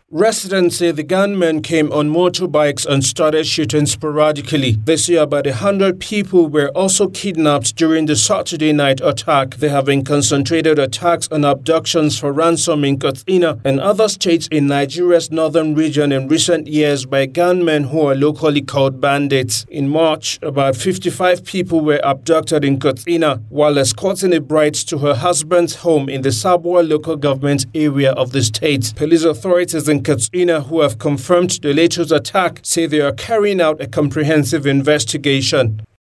Residents say the gunmen came on motorbikes and started shooting sporadically. They say about 100 people were also kidnapped during the Saturday night attack. There have been concentrated attacks and abductions for ransom in Katsina and other states in Nigeria's northern region in recent years by gunmen who are locally called bandits. In March, about 55 people were abducted in Katsina while escorting a bride to her husband's home in the Sabuwa local government area of the state. Police authorities in Katsina, who have confirmed the latest attack, say they are carrying out a comprehensive investigation.